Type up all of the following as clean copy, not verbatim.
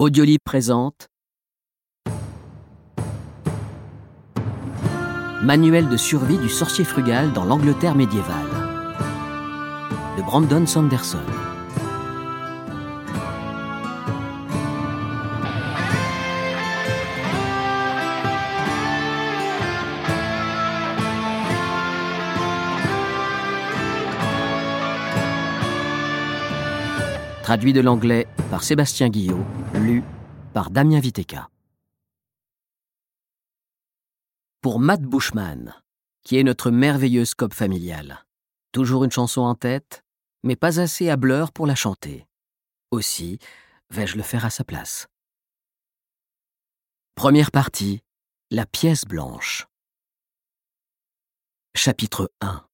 Audiolib présente Manuel de survie du sorcier frugal dans l'Angleterre médiévale de Brandon Sanderson. Traduit de l'anglais par Sébastien Guillot, lu par Damien Viteka. Pour Matt Bushman, qui est notre merveilleuse scope familiale. Toujours une chanson en tête, mais pas assez hâbleur pour la chanter. Aussi, vais-je le faire à sa place. Première partie, la pièce blanche. Chapitre 1.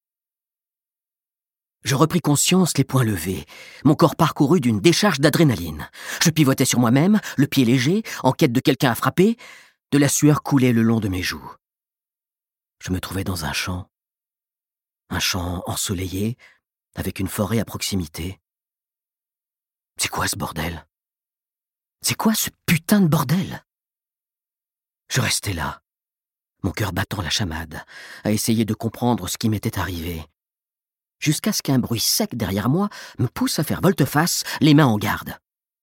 Je repris conscience les poings levés, mon corps parcouru d'une décharge d'adrénaline. Je pivotais sur moi-même, le pied léger, en quête de quelqu'un à frapper. De la sueur coulait le long de mes joues. Je me trouvais dans un champ ensoleillé, avec une forêt à proximité. C'est quoi ce bordel? C'est quoi ce putain de bordel? Je restais là, mon cœur battant la chamade, à essayer de comprendre ce qui m'était arrivé. Jusqu'à ce qu'un bruit sec derrière moi me pousse à faire volte-face, les mains en garde.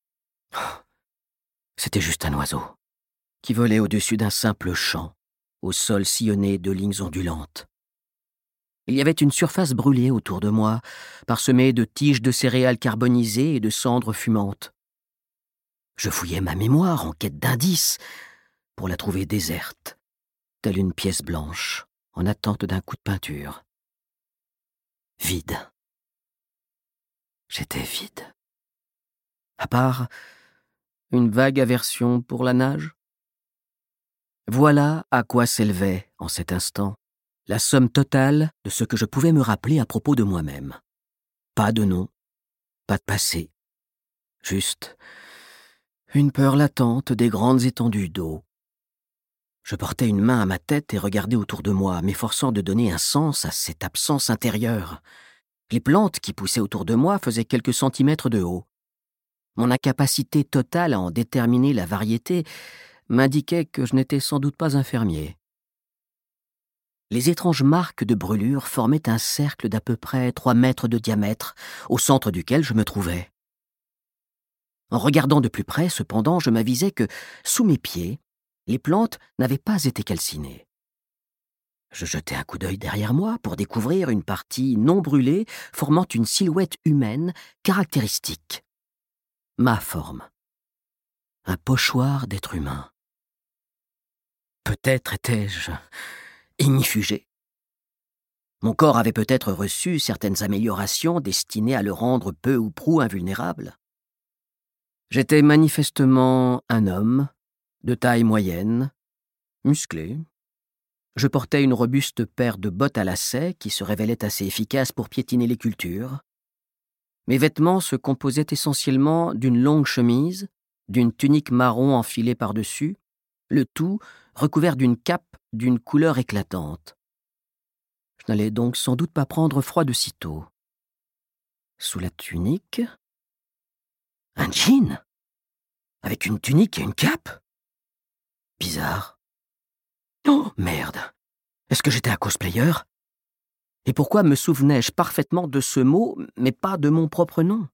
C'était juste un oiseau, qui volait au-dessus d'un simple champ, au sol sillonné de lignes ondulantes. Il y avait une surface brûlée autour de moi, parsemée de tiges de céréales carbonisées et de cendres fumantes. Je fouillais ma mémoire en quête d'indices, pour la trouver déserte, telle une pièce blanche, en attente d'un coup de peinture. Vide. J'étais vide. À part une vague aversion pour la nage. Voilà à quoi s'élevait, en cet instant, la somme totale de ce que je pouvais me rappeler à propos de moi-même. Pas de nom, pas de passé. Juste une peur latente des grandes étendues d'eau. Je portais une main à ma tête et regardais autour de moi, m'efforçant de donner un sens à cette absence intérieure. Les plantes qui poussaient autour de moi faisaient quelques centimètres de haut. Mon incapacité totale à en déterminer la variété m'indiquait que je n'étais sans doute pas un fermier. Les étranges marques de brûlure formaient un cercle d'à peu près 3 mètres de diamètre, au centre duquel je me trouvais. En regardant de plus près, cependant, je m'avisais que, sous mes pieds, les plantes n'avaient pas été calcinées. Je jetai un coup d'œil derrière moi pour découvrir une partie non brûlée formant une silhouette humaine caractéristique. Ma forme. Un pochoir d'être humain. Peut-être étais-je ignifugé. Mon corps avait peut-être reçu certaines améliorations destinées à le rendre peu ou prou invulnérable. J'étais manifestement un homme, de taille moyenne, musclé. Je portais une robuste paire de bottes à lacets qui se révélaient assez efficaces pour piétiner les cultures. Mes vêtements se composaient essentiellement d'une longue chemise, d'une tunique marron enfilée par-dessus, le tout recouvert d'une cape d'une couleur éclatante. Je n'allais donc sans doute pas prendre froid de sitôt. Sous la tunique, un jean, avec une tunique et une cape. Bizarre. Oh, merde. Est-ce que j'étais un cosplayer? Et pourquoi me souvenais-je parfaitement de ce mot, mais pas de mon propre nom?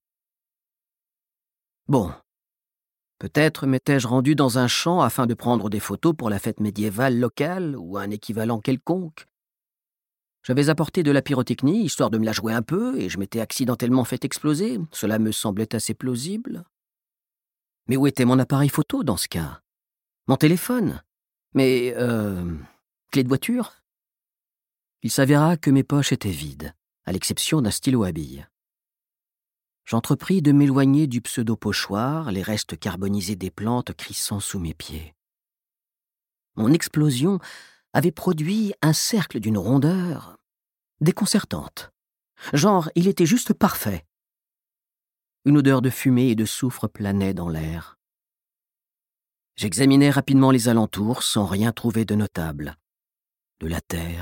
Bon. Peut-être m'étais-je rendu dans un champ afin de prendre des photos pour la fête médiévale locale ou un équivalent quelconque. J'avais apporté de la pyrotechnie, histoire de me la jouer un peu, et je m'étais accidentellement fait exploser. Cela me semblait assez plausible. Mais où était mon appareil photo dans ce cas? Mon téléphone? Mes clés de voiture? Il s'avéra que mes poches étaient vides, à l'exception d'un stylo à billes. J'entrepris de m'éloigner du pseudo-pochoir, les restes carbonisés des plantes crissant sous mes pieds. Mon explosion avait produit un cercle d'une rondeur déconcertante. Genre, il était juste parfait. Une odeur de fumée et de soufre planait dans l'air. J'examinais rapidement les alentours sans rien trouver de notable. De la terre,